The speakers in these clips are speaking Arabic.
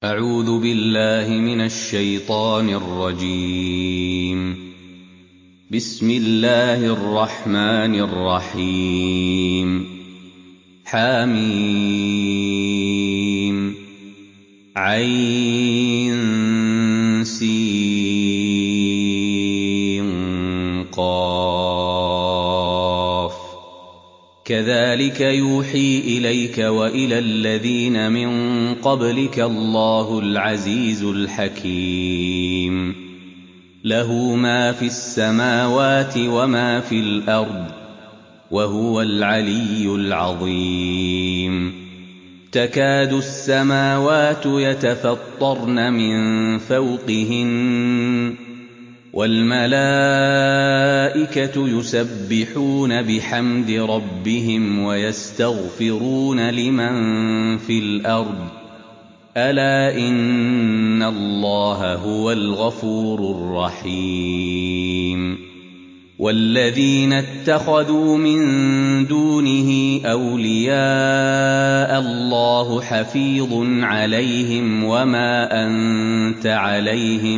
أعوذ بالله من الشيطان الرجيم. بسم الله الرحمن الرحيم. حميم عين سين قاف كذلك يوحي إليك وإلى الذين من قبلك الله العزيز الحكيم. له ما في السماوات وما في الأرض وهو العلي العظيم. تكاد السماوات يتفطرن من فوقهن والملائكة يسبحون بحمد ربهم ويستغفرون لمن في الأرض ألا إن الله هو الغفور الرحيم. والذين اتخذوا من دونه أولياء الله حفيظ عليهم وما أنت عليهم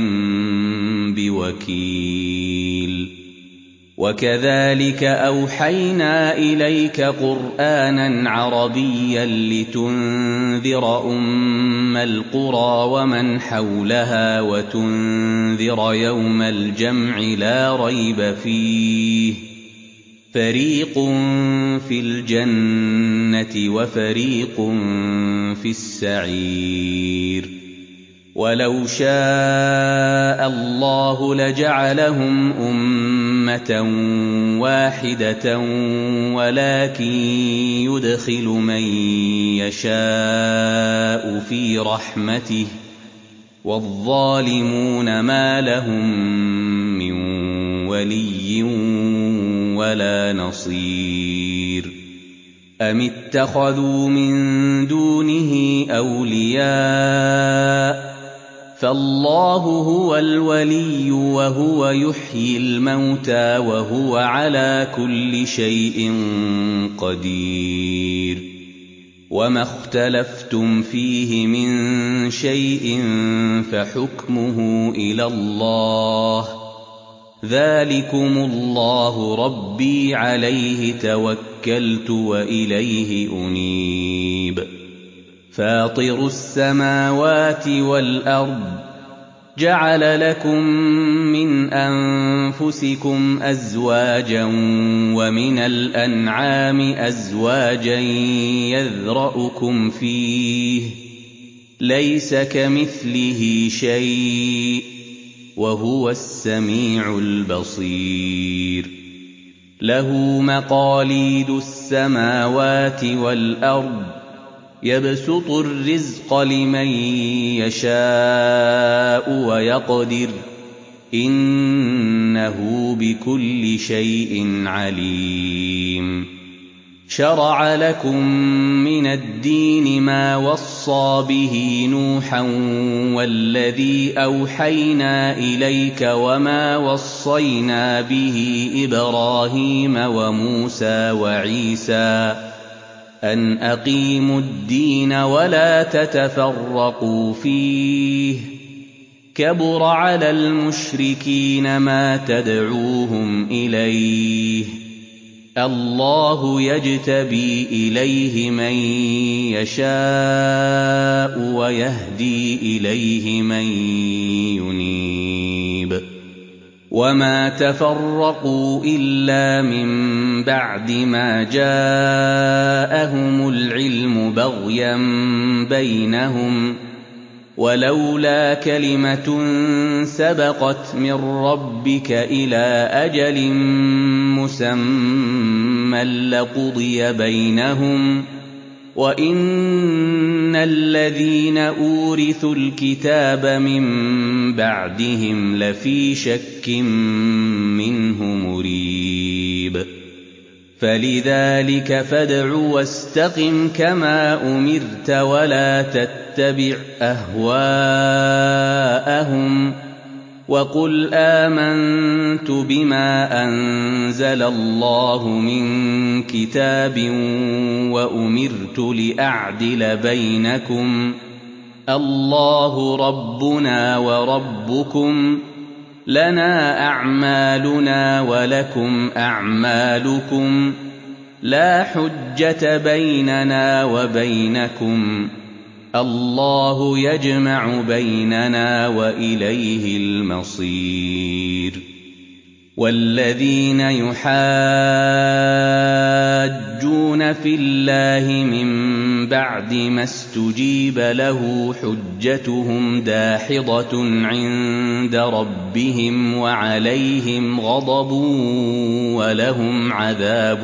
بوكيل. وكذلك أوحينا إليك قرآنا عربيا لتنذر أم القرى ومن حولها وتنذر يوم الجمع لا ريب فيه فريق في الجنة وفريق في السعير. ولو شاء الله لجعلهم أمة واحدة ولكن يدخل من يشاء في رحمته والظالمون ما لهم من ولي ولا نصير. أم اتخذوا من دونه أولياء فالله هو الولي وهو يحيي الموتى وهو على كل شيء قدير. وما اختلفتم فيه من شيء فحكمه إلى الله ذلكم الله ربي عليه توكلت وإليه أنيب. فاطر السماوات والأرض جعل لكم من أنفسكم أزواجا ومن الأنعام أزواجا يذرأكم فيه ليس كمثله شيء وهو السميع البصير. له مقاليد السماوات والأرض يبسط الرزق لمن يشاء ويقدر إنه بكل شيء عليم. شرع لكم من الدين ما وصى به نوحا والذي أوحينا إليك وما وصينا به إبراهيم وموسى وعيسى أن أقيموا الدين ولا تتفرقوا فيه كبر على المشركين ما تدعوهم إليه الله يجتبي إليه من يشاء ويهدي إليه من ينيب. وما تفرقوا إلا من بعد ما جاءهم العلم بغيا بينهم ولولا كلمة سبقت من ربك إلى أجل مسمى لقضي بينهم وإن الذين أورثوا الكتاب من بعدهم لفي شك منه مريب. فلذلك فادع واستقم كما أمرت ولا تتبع أهواءهم وقل آمنت بما أنزل الله من كتاب وأمرت لأعدل بينكم الله ربنا وربكم لنا أعمالنا ولكم أعمالكم لا حجة بيننا وبينكم الله يجمع بيننا وإليه المصير والذين يحاجون في الله من بعد ما استجيب له حجتهم داحضة عند ربهم وعليهم غضب ولهم عذاب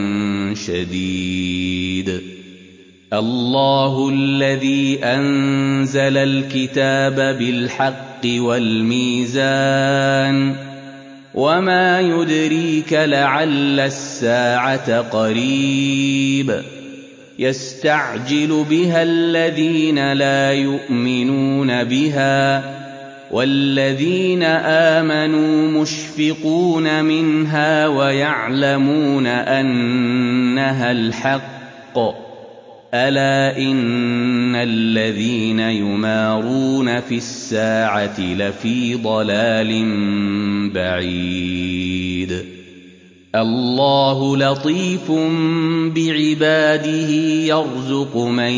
شديد الله الذي أنزل الكتاب بالحق والميزان وما يدريك لعل الساعة قريب يستعجل بها الذين لا يؤمنون بها والذين آمنوا مشفقون منها ويعلمون أنها الحق ألا إن الذين يمارون في الساعة لفي ضلال بعيد الله لطيف بعباده يرزق من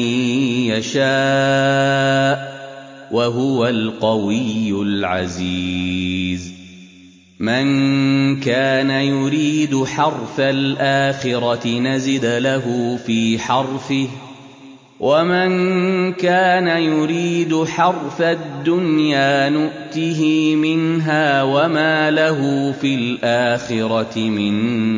يشاء وهو القوي العزيز من كان يريد حرث الآخرة نزد له في حرثه ومن كان يريد حرث الدنيا نؤته منها وما له في الآخرة من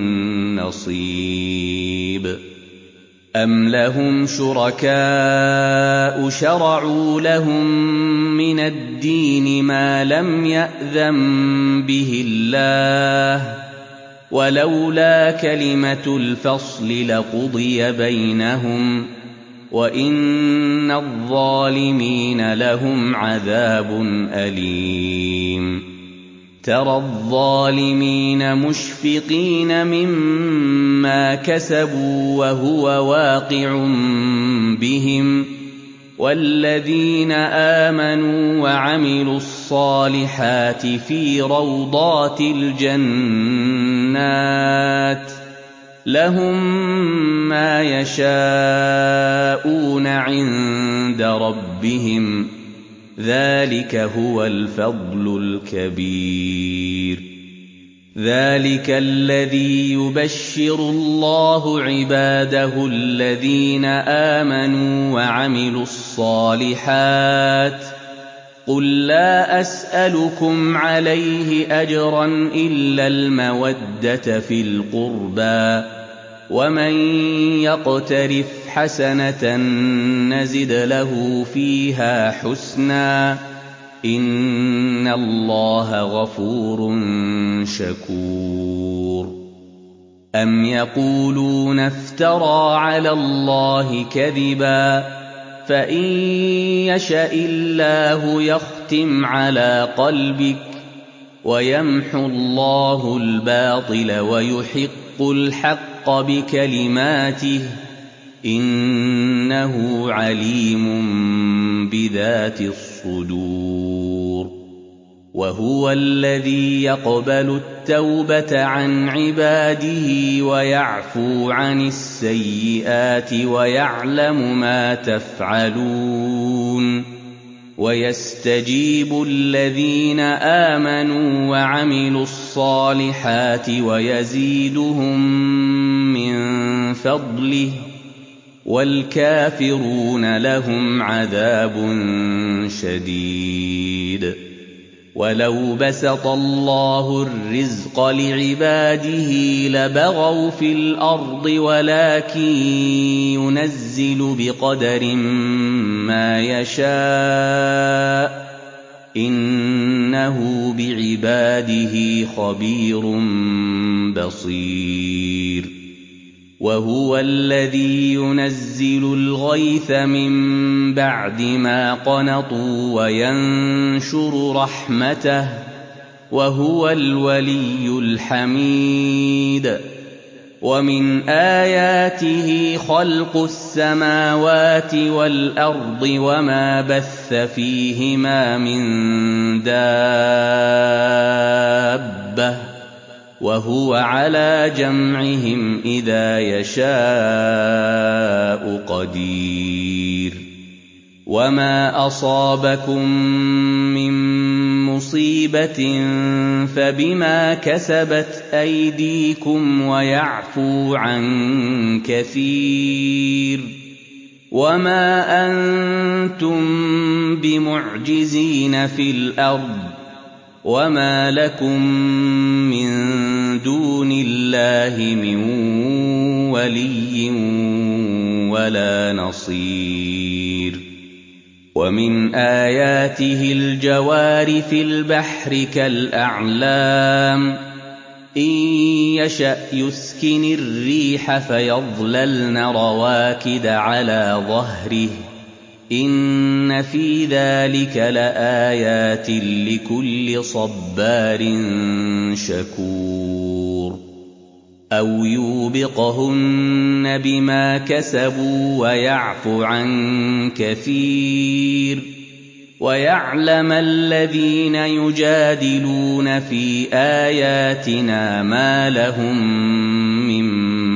نصيب أم لهم شركاء شرعوا لهم من الدين ما لم يأذن به الله ولولا كلمة الفصل لقضي بينهم وإن الظالمين لهم عذاب أليم ترى الظالمين مشفقين مما كسبوا وهو واقع بهم والذين آمنوا وعملوا الصالحات في روضات الجنات لهم ما يشاءون عند ربهم ذلك هو الفضل الكبير ذلك الذي يبشر الله عباده الذين آمنوا وعملوا الصالحات قل لا أسألكم عليه أجرا إلا المودة في القربى ومن يقترف حسنة نزد له فيها حسنا إن الله غفور شكور أم يقولون افترى على الله كذبا فإن يشأ الله يختم على قلبك ويمحو الله الباطل ويحق الحق بكلماته إنه عليم بذات الصدور وهو الذي يقبل التوبة عن عباده ويعفو عن السيئات ويعلم ما تفعلون ويستجيب الذين آمنوا وعملوا الصالحات ويزيدهم من فضله والكافرون لهم عذاب شديد ولو بسط الله الرزق لعباده لبغوا في الأرض ولكن ينزل بقدر ما يشاء إنه بعباده خبير بصير وهو الذي ينزل الغيث من بعد ما قنطوا وينشر رحمته وهو الولي الحميد وَمِنْ آيَاتِهِ خَلْقُ السَّمَاوَاتِ وَالْأَرْضِ وَمَا بَثَّ فِيهِمَا مِن دَابَّةٍ وَهُوَ عَلَىٰ جَمْعِهِمْ إِذَا يَشَاءُ قَدِيرٌ وَمَا أَصَابَكُم مِّن مُّصِيبَةٍ فَبِمَا كَسَبَتْ أَيْدِيكُمْ وَيَعْفُو عَن كَثِيرٍ وَمَا أَنتُم بِمُعْجِزِينَ فِي الْأَرْضِ وَمَا لَكُم مِّن دُونِ اللَّهِ مِن وَلِيٍّ وَلَا نَصِيرٍ وَمِنْ آيَاتِهِ الْجَوَارِ فِي الْبَحْرِ كَالْأَعْلَامِ إِن يَشَأْ يُسْكِنِ الرِّيحَ فَيَظْلَلْنَ رَوَاكِدَ عَلَىٰ ظَهْرِهِ إِنَّ فِي ذَلِكَ لَآيَاتٍ لِكُلِّ صَبَّارٍ شَكُورٍ أَوْ يُوبِقْهُنَّ بِمَا كَسَبُوا وَيَعْفُ عَن كَثِيرٍ وَيَعْلَمَ الَّذِينَ يُجَادِلُونَ فِي آيَاتِنَا مَا لَهُم مِّن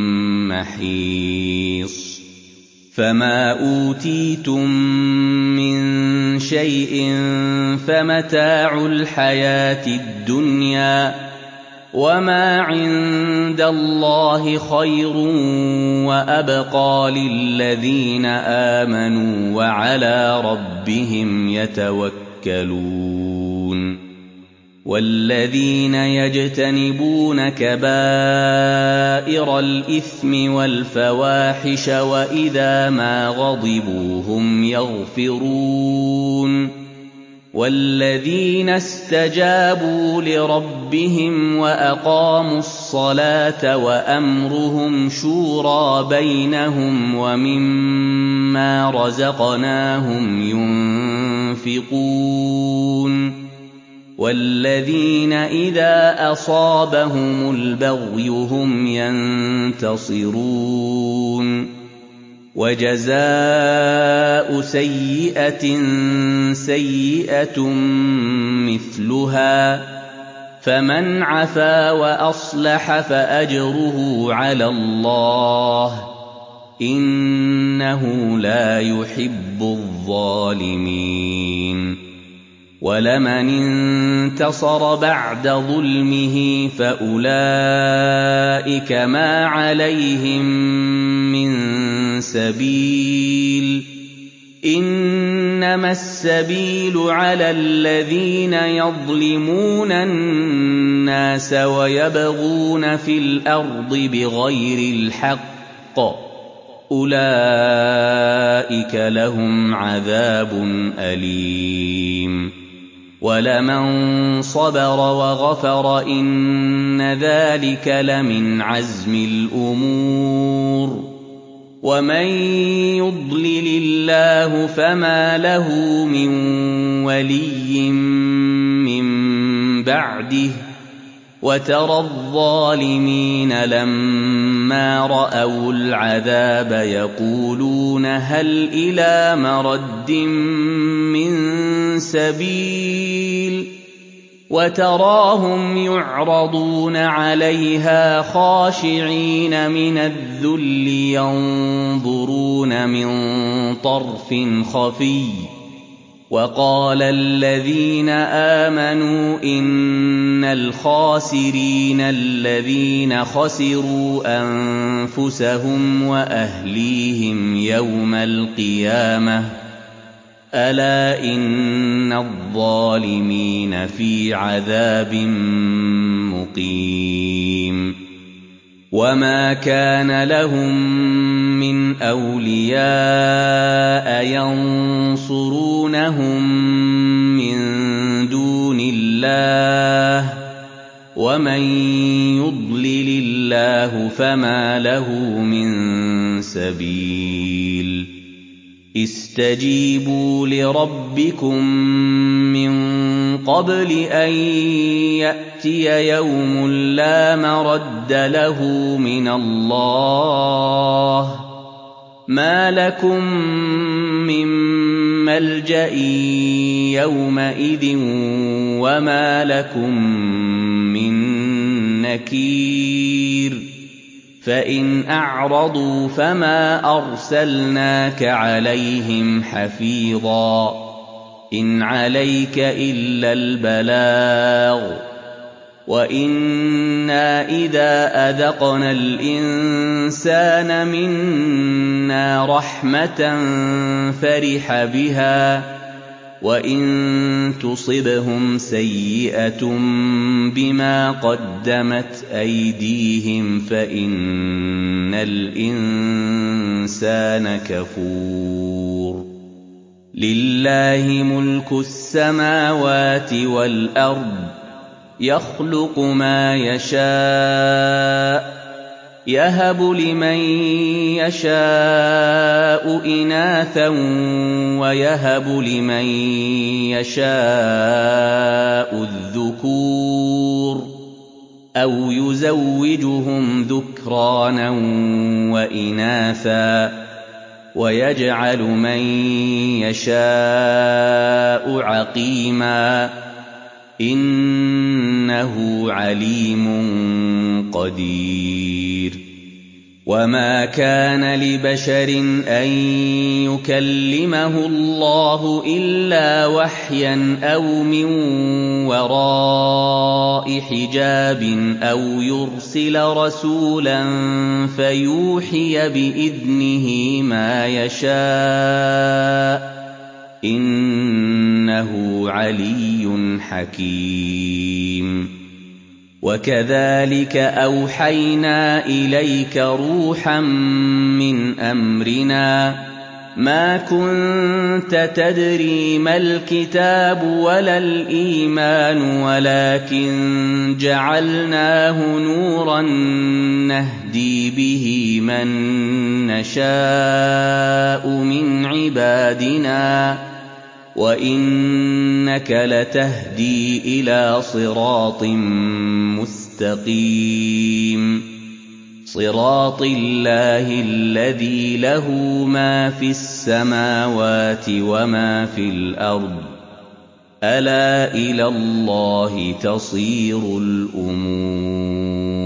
مَّحِيصٍ فَمَا أُوتِيتُم مِّن شَيْءٍ فَمَتَاعُ الْحَيَاةِ الدُّنْيَا وَمَا عِندَ اللَّهِ خَيْرٌ وَأَبْقَىٰ لِلَّذِينَ آمَنُوا وَعَلَىٰ رَبِّهِمْ يَتَوَكَّلُونَ وَالَّذِينَ يَجْتَنِبُونَ كَبَائِرَ الْإِثْمِ وَالْفَوَاحِشَ وَإِذَا مَا غَضِبُوا هُمْ يَغْفِرُونَ وَالَّذِينَ اسْتَجَابُوا لِرَبِّهِمْ وَأَقَامُوا الصَّلَاةَ وَأَمْرُهُمْ شُورَىٰ بَيْنَهُمْ وَمِمَّا رَزَقْنَاهُمْ يُنفِقُونَ وَالَّذِينَ إِذَا أَصَابَهُمُ الْبَغْيُ هُمْ يَنتَصِرُونَ وَجَزَاءُ سَيِّئَةٍ سَيِّئَةٌ مِّثْلُهَا فَمَنْ عَفَا وَأَصْلَحَ فَأَجْرُهُ عَلَى اللَّهِ ۚ إِنَّهُ لَا يُحِبُّ الظَّالِمِينَ وَلَمَنِ انتَصَرَ بَعْدَ ظُلْمِهِ فَأُولَٰئِكَ مَا عَلَيْهِم مِّن سَبِيلٍ ۚ إِنَّمَا السَّبِيلُ عَلَى الَّذِينَ يَظْلِمُونَ النَّاسَ وَيَبْغُونَ فِي الْأَرْضِ بِغَيْرِ الْحَقِّ ۚ أُولَٰئِكَ لَهُمْ عَذَابٌ أَلِيمٌ وَلَمَن صَبَرَ وَغَفَرَ إِنَّ ذَٰلِكَ لَمِنْ عَزْمِ الْأُمُورِ وَمَن يُضْلِلِ اللَّهُ فَمَا لَهُ مِن وَلِيٍّ مِّن بَعْدِهِ ۗ وَتَرَى الظَّالِمِينَ لَمَّا رَأَوُا الْعَذَابَ يَقُولُونَ هَلْ إِلَىٰ مَرَدٍّ مِّن سَبِيلٍ وَتَرَاهُمْ يُعْرَضُونَ عَلَيْهَا خَاشِعِينَ مِنَ الذُّلِّ يَنظُرُونَ مِن طَرْفٍ خَفِيٍّ وَقَالَ الَّذِينَ آمَنُوا إِنَّ الْخَاسِرِينَ الَّذِينَ خَسِرُوا أَنفُسَهُمْ وَأَهْلِيهِمْ يَوْمَ الْقِيَامَةِ ۗ أَلَا إِنَّ الظَّالِمِينَ فِي عَذَابٍ مُّقِيمٍ وَمَا كَانَ لَهُم مِّنْ أَوْلِيَاءَ يَنصُرُونَهُم مِّن دُونِ اللَّهِ ۗ وَمَن يُضْلِلِ اللَّهُ فَمَا لَهُ مِن سَبِيلٍ اسْتَجِيبُوا لِرَبِّكُم مِّن قبل أن يأتي يوم لا مرد له من الله ما لكم من ملجأ يومئذ وما لكم من نكير فإن أعرضوا فما أرسلناك عليهم حفيظا إن عليك إلا البلاغ وإنا إذا أذقنا الإنسان منا رحمة فرح بها وإن تصبهم سيئة بما قدمت أيديهم فإن الإنسان كفور لله ملك السماوات والأرض يخلق ما يشاء يهب لمن يشاء إناثا ويهب لمن يشاء الذكور أو يزوجهم ذكرانا وإناثا ويجعل من يشاء عقيما إنه عليم قدير وما كان لبشر أن يكلمه الله إلا وحيا أو من وراء حجاب أو يرسل رسولا فيوحي بإذنه ما يشاء إنه علي حكيم وكذلك أوحينا إليك روحا من أمرنا ما كنت تدري ما الكتاب ولا الإيمان ولكن جعلناه نورا نهدي به من نشاء من عبادنا وإنك لتهدي إلى صراط مستقيم صراط الله الذي له ما في السماوات وما في الأرض ألا إلى الله تصير الأمور